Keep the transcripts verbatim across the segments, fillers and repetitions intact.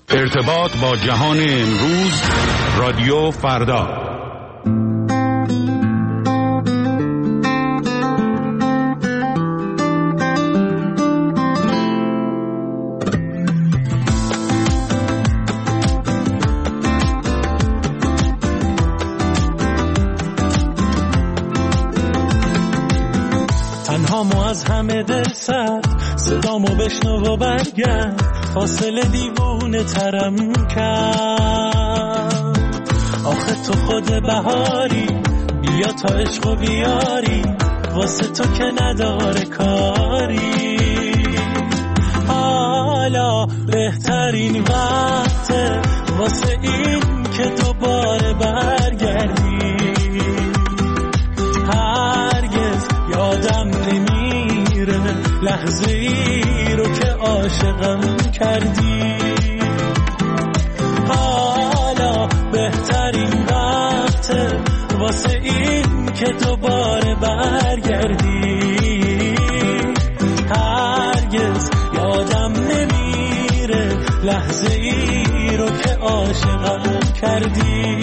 ارتباط با جهان امروز، رادیو فردا. تنهامو از همه دل سرد، صدامو بشنو و برگرد، فاصله دیوونه ترم کرد. آخه تو خود بهاری، بیا تا عشق و بیاری، واسه تو که نداره کاری. حالا بهترین وقته واسه این که دوباره برگردی. هرگز یادم نمیره لحظه ای رو که عاشقم کردی. حالا بهترین وقته واسه این که دوباره برگردی. هرگز یادم نمیره لحظه ای رو که عاشقم کردی.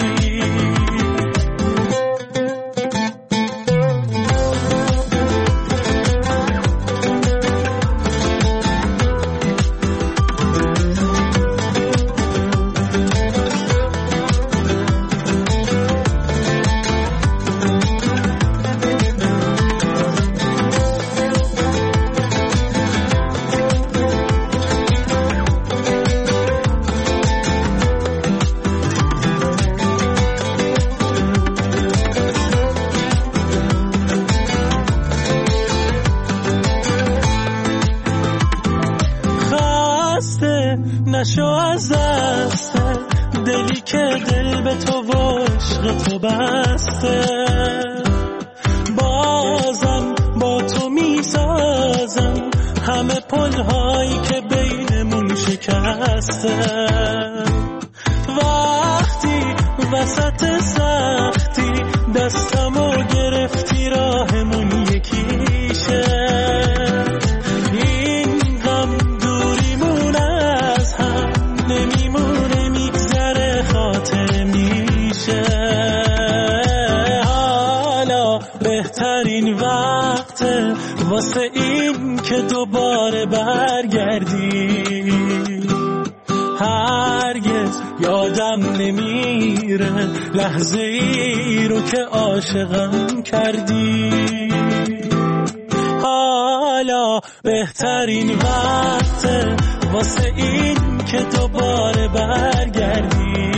نشو از دست دلی که دل به تو و عشق تو بسته. بازم با تو میسازم همه پلهایی که بینمون شکسته. وقتی وسط سختی دستمو گرفتی راهمون یکیشه. بهترین وقته واسه این که دوباره برگردی. هرگز یادم نمیره لحظه ای رو که عاشقم کردی. حالا بهترین وقته واسه این که دوباره برگردی.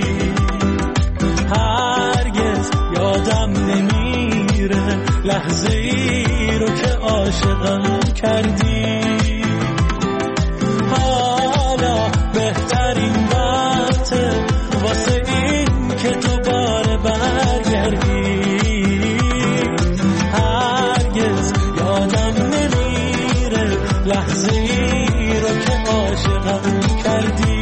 هرگز یادم نمیره لحظه ای رو که عاشقم کردی. حالا بهترین وقته واسه این که دوباره برگردی. هرگز یادم نمیره لحظه ای رو که عاشقم کردی.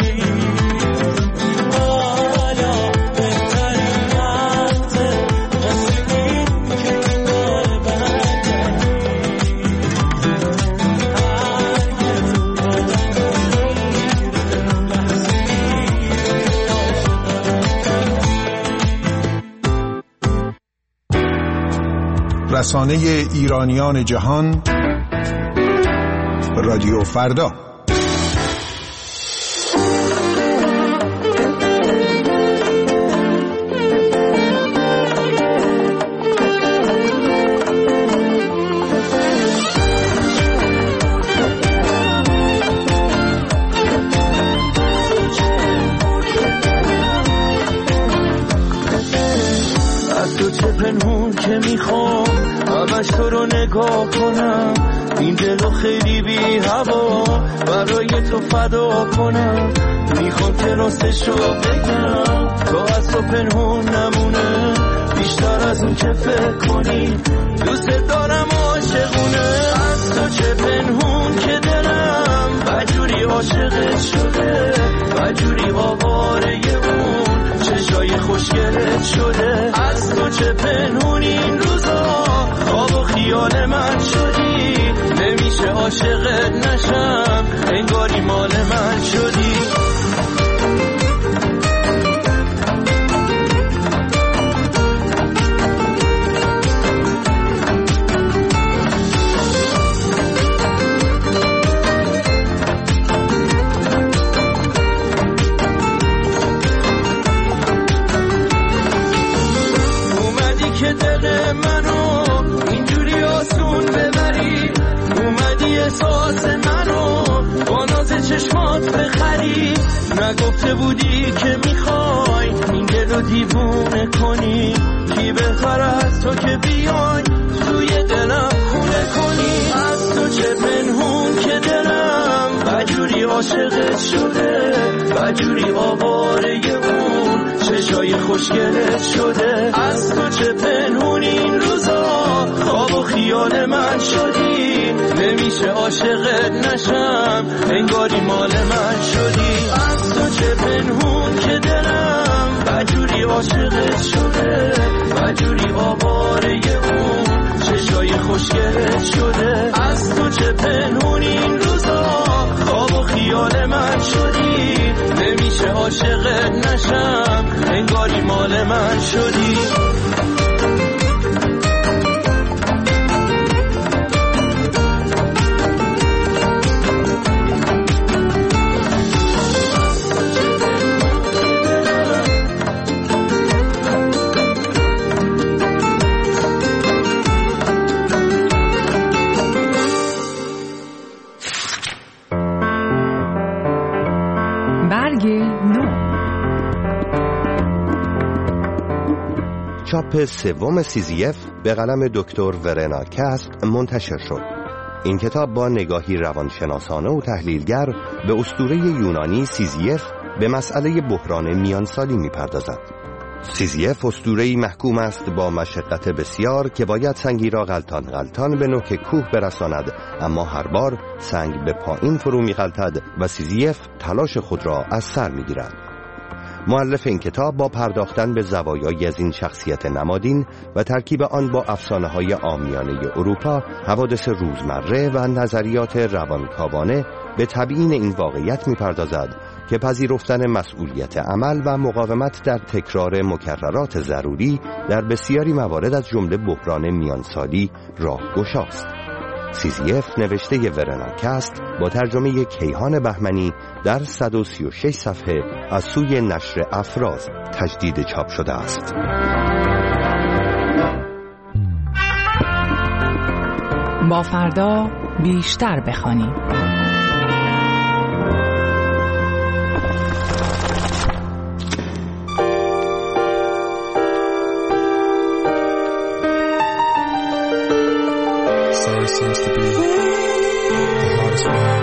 رسانه ایرانیان جهان، رادیو فردا. از تو چه پنهون که میخوام همش تو رو نگاه کنم، این دلو خیلی بی هوا برای تو فدا کنم. میخوام که راستشو بگم تو از تو پنهون نمونه، بیشتر از اون که فکر کنی دوست دارم عاشقونه. از تو چه پنهون که دلم بجوری عاشقت شده، بجوری آواره اون چشای خوشگلت شده. از تو چه پنهون این روزا خواب و خیال من شدی، نمیشه عاشقت نشم انگاری مال من شدی. نگفته بودی که میخوای این دل رو دیوونه کنی؟ کی بهتر از تو که بیای توی دلم خونه کنی؟ از تو چه پنهون که دلم بجوری عاشقت شده، بجوری آواره اون چشای خوشگلت شده. از تو چه پنهون این روزا خواب و خیال من شدی، نمیشه عاشقت نشم انگاری مال من شدی. از تو چه پنهون که دلم بجوری عاشقت شده، بجوری آواره اون چشای خوشگلت شده. از تو چه پنهون این روزا خواب و خیال من شدی، نمیشه عاشقت نشم انگاری مال من شدی. چاپ سوم سیزیف به قلم دکتر ورنا کست منتشر شد. این کتاب با نگاهی روانشناسانه و تحلیلگر به اسطوره یونانی سیزیف به مسئله بحران میانسالی می‌پردازد. سیزیف اسطوره‌ای محکوم است با مشقت بسیار که باید سنگی را غلطان غلطان به نوک کوه برساند، اما هر بار سنگ به پایین فرو می‌غلطد و سیزیف تلاش خود را از سر می‌گیرد. مؤلف این کتاب با پرداختن به زوایای از این شخصیت نمادین و ترکیب آن با افسانه‌های عامیانه اروپا، حوادث روزمره و نظریات روانکاوانه به تبیین این واقعیت می‌پردازد که پذیرفتن مسئولیت عمل و مقاومت در تکرار مکررات ضروری در بسیاری موارد از جمله بحران میانسالی راهگشاست. سیزیف نوشته ورنا کست با ترجمه کیهان بهمنی در صد و سی و شش صفحه از سوی نشر افراز تجدید چاپ شده است. با فردا بیشتر بخوانیم. Seems to be the hardest one.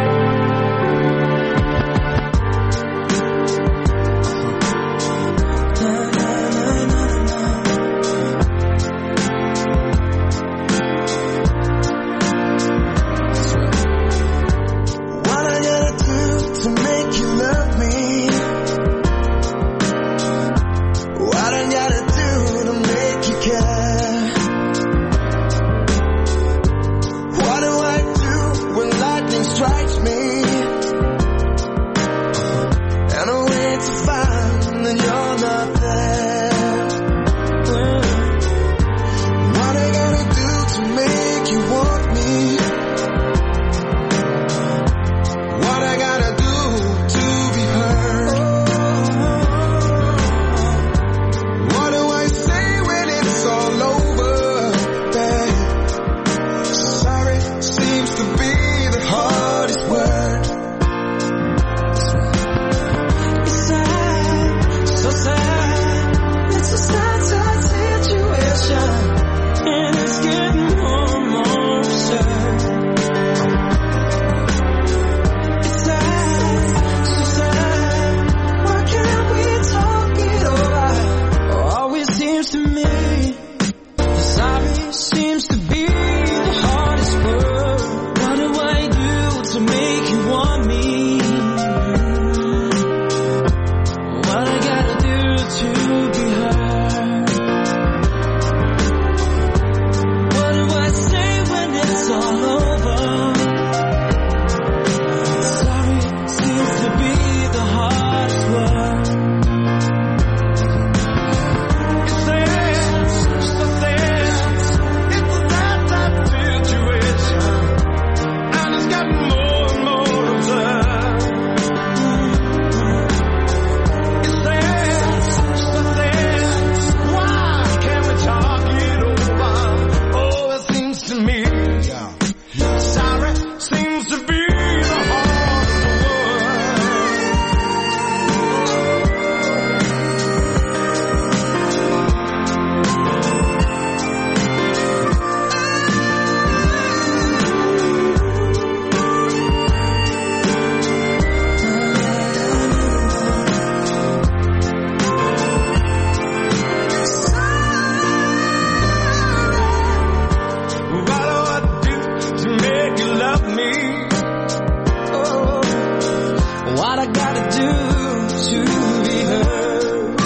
What I gotta do to make you love me? What I gotta do to make you care? Strikes me and a way to find that you're not there. What I gotta do to make you want me? What I gotta do to be heard? what I gotta do to be heard.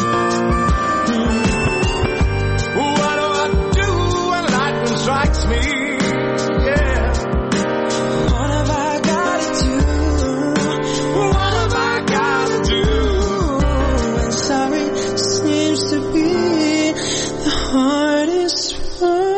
What do I do when lightning strikes me? Yeah. What have I gotta do? What have I gotta do? And sorry seems to be the hardest one.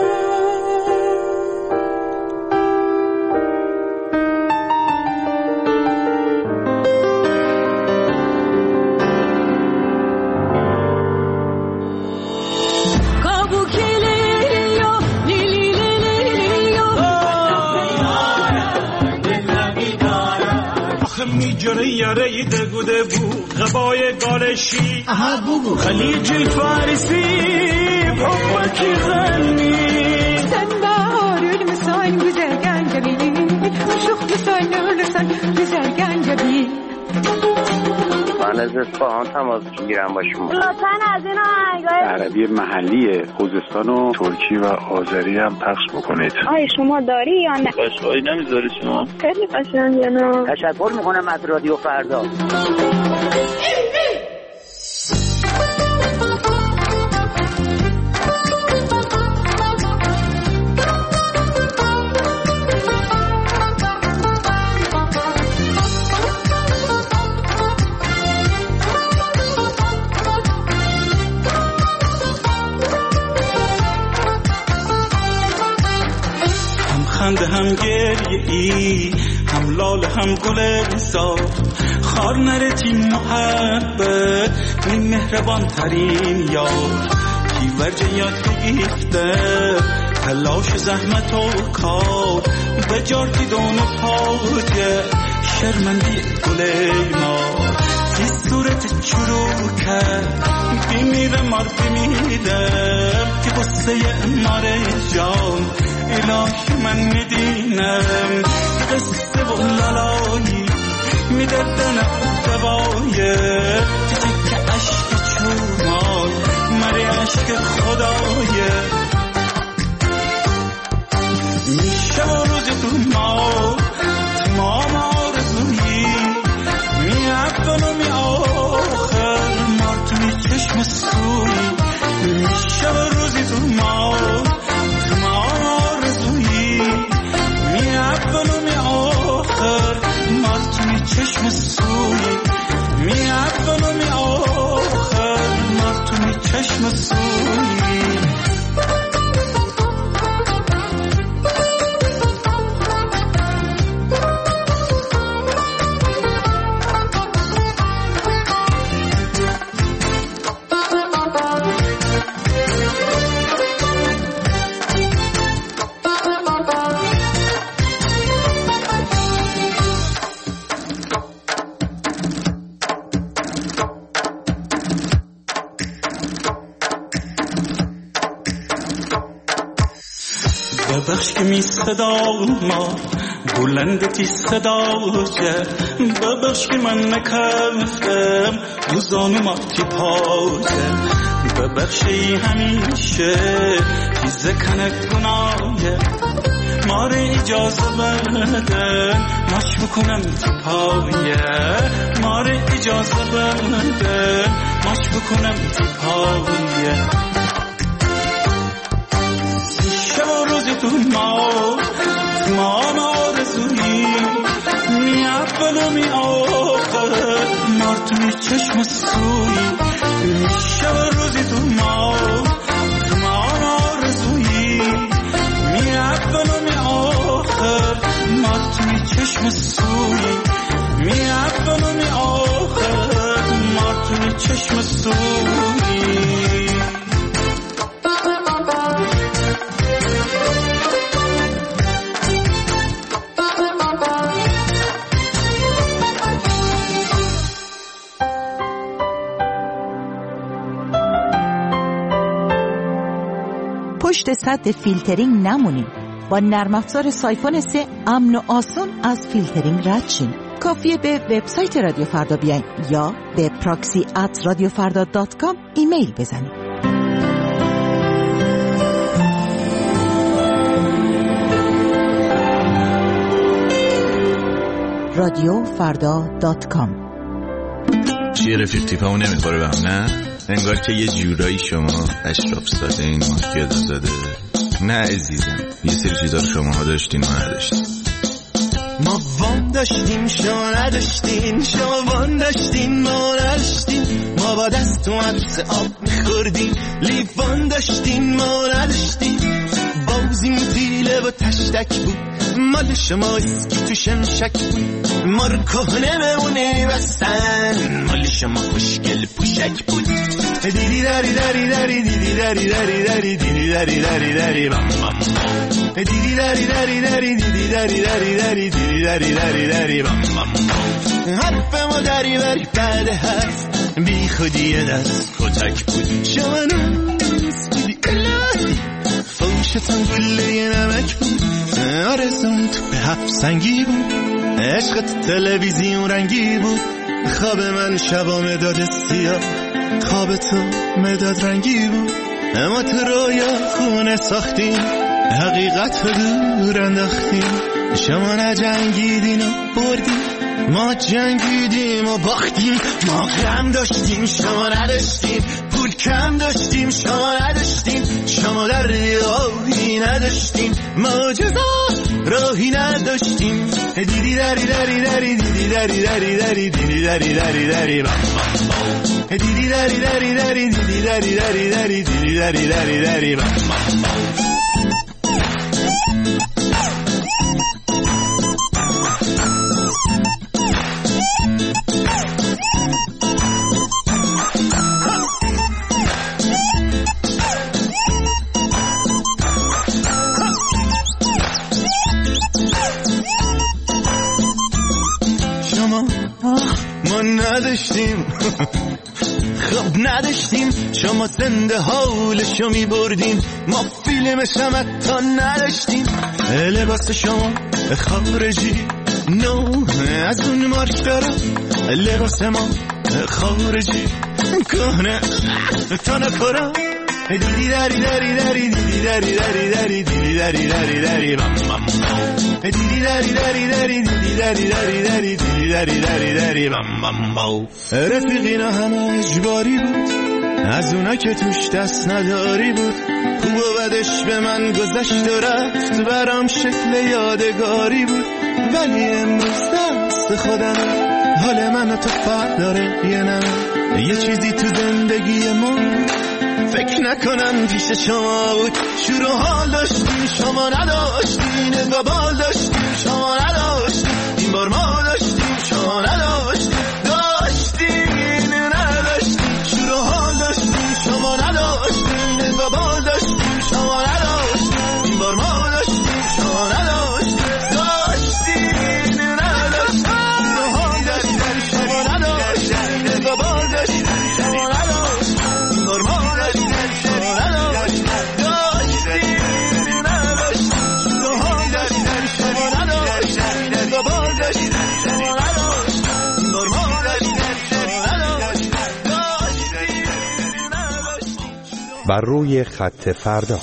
میجره یاره دگوده بو غبای گالشی خلیج الفارسی بحبك غني سنبار المسان güzelgen جميل شوخ مسان لسان güzelgen جميل من از اصفهان تماس میگیرم با شما. لطفاً از این آهنگای عربی محلی خوزستان و ترکی و آذری هم پخش بکنید. آیا شما داری یا نه؟ قشنگی نمیذاری شما؟ خیلی قشنگه نه. تشکر میکنم از رادیو فردا. خنده هم گریه ای هم لال هم گل صاف خار نرتی محبت این مهربان ترین یار کی ورجه یاد بگیفته تلاش زحمت و کار به جارتی دون پاجه شرمندی گل ما تی صورت چرو کرد بیمیره مار بیمیدم که قصه ماره جان الهی من میدینم قصه و لالایی میدردن دوایه چیزی که عشق چومای مری عشق خدایه میشه و روز تو ما تمام آرزویی می اول و می آخر مار تو می چشم سوی میشه و روزی تو ما تمام آرزویی می اول و می آخر مار تو می چشم سوی می اول و می آخر مار تو می چشم سوی ببخش که می صدا ما بلندتی صدا جه ببخش که من نکفتم دوزانو ما تی پاجه ببخشی همیشه تیزه کنه گناهه ماره اجازه بدن ماش بکنم تی پایه ماره اجازه بدن ماش بکنم تی پایه تو ما تمام آرزویی می اول و می آخر مار تو می چشم سوی میشه روزی تو ما تمام آرزویی می اول و می آخر مار تو می چشم سوی می اول و می آخر مار تو می چشم سوی پشت سد فیلترینگ نمونیم. با نرم افزار سایفون سه امن و آسون از فیلترینگ رد شین. کافیه به وبسایت رادیو فردا بیاین یا به پراکسی ات رادیو فردا دات کام ایمیل بزنید. رادیو فردا دات کام. چیه رفیق تیپمو نمیخوره به هم؟ نه انگار که یه جورایی شما اشراف زاده این مافیا زاده. نه عزیزم، یه سری چیزا رو شماها داشتین ما نداشتین. ما وام داشتیم شما نداشتین، شما وام داشتین ما نداشتین. ما با دست تو عبس آب میخوردیم، لیوان داشتین ما نداشتین. بازیم پیله و تشتک بود، مال شما اسکی تو شمشک بود. ما رو کهنه بمونه بستن، مال شما خوشگل پوشک بود. دیدی داری داری داری دیدی داری داری داری دیدی داری داری داری بام بام. دیدی داری داری داری دیدی داری داری داری دیدی داری داری داری بام بام. حرف ما داری بری بعد حرف بی خودی دست کتک بود. شما نوز بودی الهی فوشتم گله نمک بود. آرزون تو به هفت سنگی بود، عشقت تلویزیون رنگی بود. خواب من شبا مداد سیاه، خواب تو مداد رنگی بود. اما تو رویا خونه ساختیم، حقیقت رو دور انداختیم. شما نجنگیدین و بردیم، ما جنگیدیم و باختیم. ما غم داشتیم شما نداشتیم، پول کم داشتیم شما نداشتیم. شما در راهی نداشتیم، ما جزا راهی نداشتیم. دیدی داری داری داری دیدی داری داری داری دیدی داری داری داری بام بام. دیدی داری داری داری دیدی داری داری داری دیدی داری داری داری بام بام. نداشتیم خب نداشتیم. شما زنده حالشو می بردیم، ما فیلم شمتا نداشتیم. لباس شما خارجی نو از اون مارک دارم، لباس ما خارجی کهنه تا نکارم. دیدی داری داری داری دیدی داری داری داری دیدی داری داری داری بام بام. دیدی داری داری داری دیدی داری داری داری دیدی داری داری داری بام بام بام. رفیقینا همه اجباری بود، از اونا که توش دست نداری بود. خوب و بدش به من گذشت و رفت، برام شکل یادگاری بود. ولی امروز دست خودم، حال من و تو فرق داره یه نه. یه چیزی تو زندگی ما فکر نکنم پیش شما بود. شور و حال داشتیم شما نداشتین، و بال داشتیم شما نداشتین. این بار ما داشتیم شما نداشتین، داشتین نداشتین. شور و حال داشتیم شما نداشتین، و بال داشتیم شما نداشتین. این بار ما داشتیم شما نداشتین، داشتین نداشتین. شور و حال داشتیم شما نداشتین، و بال داشتیم شما نداشتین. این بار ما بر روی خط فردا.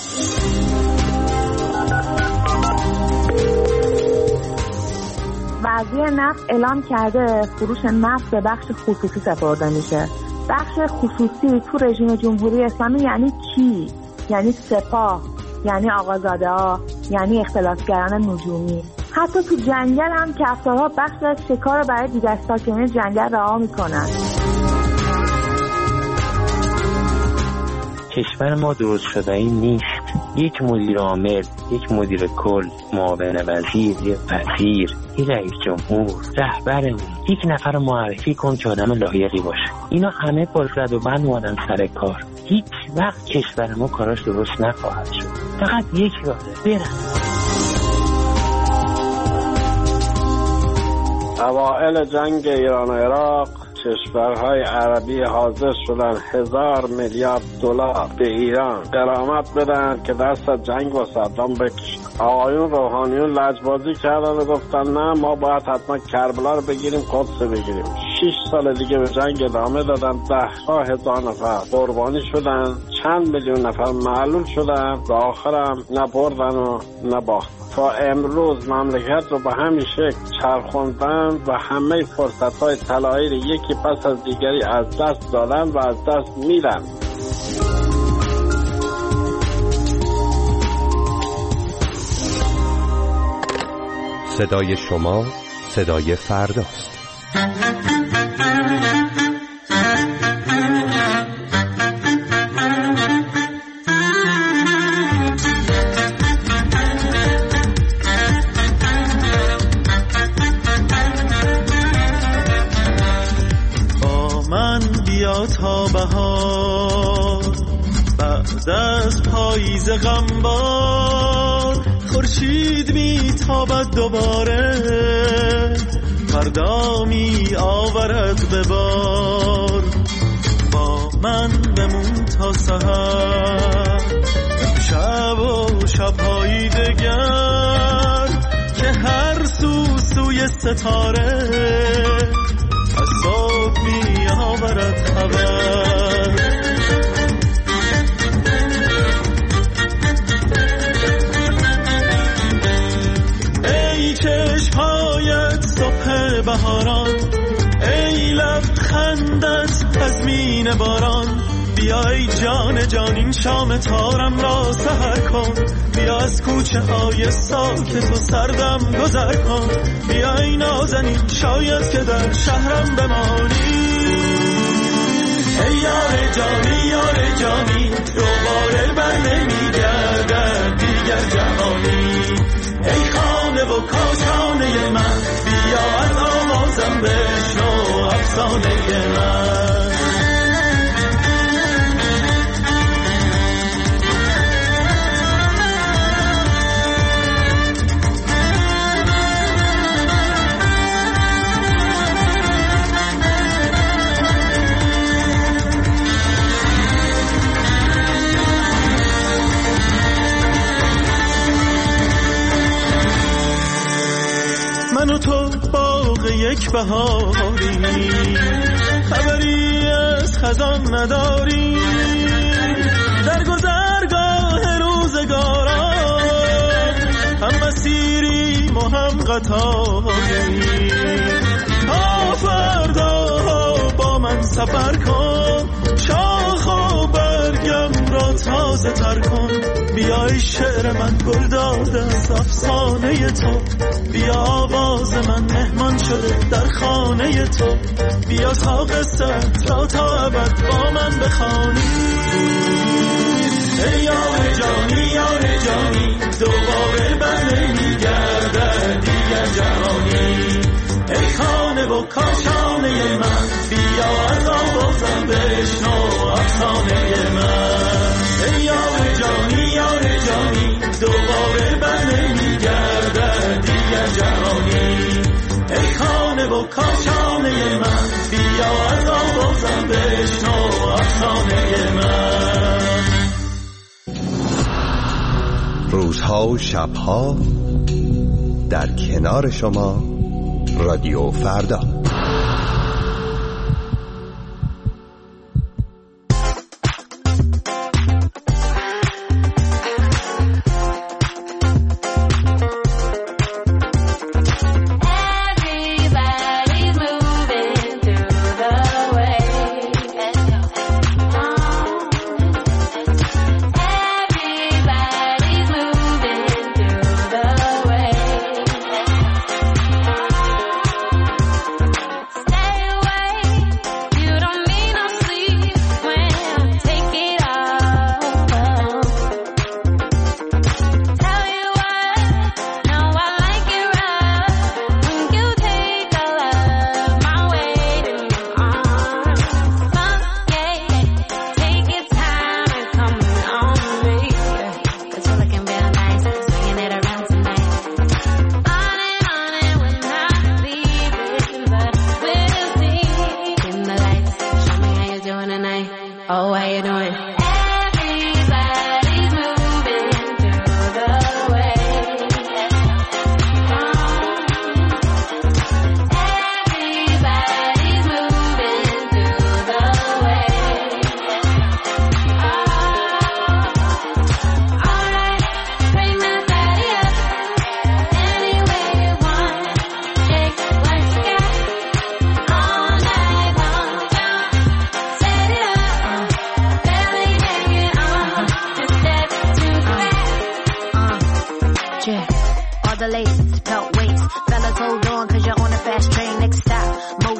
وزیر نفت اعلام کرده فروش نفت به بخش خصوصی سپرده میشه. بخش خصوصی تو رژیم جمهوری اسلامی یعنی کی؟ یعنی سپاه، یعنی آقازاده ها، یعنی اختلاسگران نجومی. حتی تو جنگل هم کفتارها بخش از شکار برای دیگر ساکنین جنگل رها میکنن. کشور ما درست شده این نیست. یک مدیر عامل، یک مدیر کل، معاون وزیر، یک وزیر، یک رئیس جمهور، رهبرمون، یک نفر رو معرفی کن که آدم لایقی باشه. اینا همه با رد و بند اومدن سر کار. هیچ وقت کشور ما کاراش درست نخواهد شد. فقط یک راهه، برن. اوائل جنگ ایران و عراق کشورهای عربی حاضر شدن هزار میلیارد دلار به ایران غرامت بدن که دست از جنگ با صدام بکشن. آقایون روحانیون لجبازی کردن و گفتن نه ما باید حتما کربلا رو بگیریم، قدس بگیریم. شش سال دیگه به جنگ ادامه دادن. ده ها هزار نفر قربانی شدن، چند میلیون نفر معلول شدن و آخرم نه بردن و نه باختن. تا امروز مملکت رو به همین شکل چرخوندن و همه فرصت‌های طلایی رو یکی پس از دیگری از دست دادن و از دست میدن. صدای شما صدای فرداست. با من بیا تا بهار، بعد از پاییز غمبار خورشید میتابد دوباره، فردا می آورد به بار. با من بمون تا سحر، شب و شب‌های دگر که هر سو سوی ستاره از صبح می آورد خبر. چشم‌هایت صبح بهاران، ای لبخندت تضمین باران، بیای جان جان این شام تارم را سحر کن، بیا از کوچه های ساکت و سردم گذر کن، بیای نازنین شاید که در شهرم بمانی. ای یار جانی یار جانی، دوباره بر نمیگردد دیگر جهانی. ای خانه و کاشانه من، بیا از آوازم بشنو افسانه من. من و تو باغ یک بهاری، خبری از خزان نداری، در گذرگاه روزگاران هم مسیریم و هم قطاری. تا فردا با من سفر کن، شاخ و برگم را تازه تر کن، بیای شعر من گل داده از افسانه تو، بیا آواز من مهمان شده در خانه تو، بیا تا قصت را تا ابد با من بخوانی. ای یار جانی یار جانی، دوباره بر نمیگردد دیگر جهانی. ای خانه و کاشانه من، بیا از آوازم بشنو افسانه من. ای یار جانی یار جانی، دوباره بر نمیگردد دیگر جهانی. ای خانه و کاشانه من، بیا از آوازم بشنو افسانه من. روزها و شبها در کنار شما، رادیو فردا.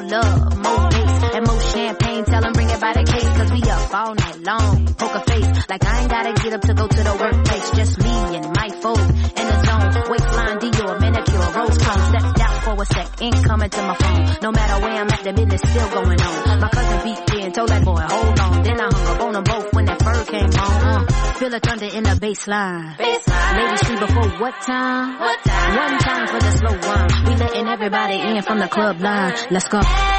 love, more bass, and more champagne. Tell them bring it by the case, cause we up all night long. Poker face, like I ain't gotta get up to go to the workplace. Just me and my folks in the zone. Waistline, Dior, manicure, rose chrome. Stepped out for a sec, ain't coming to my phone. No matter where I'm at, the business still going on. My cousin beat me and told that boy, hold on. Then I hung up on them both when that fur came on. Uh, feel the thunder in the baseline. Baseline. Ladies free before what time? What time? One time for the slow one. We letting everybody in from the club line. Let's go.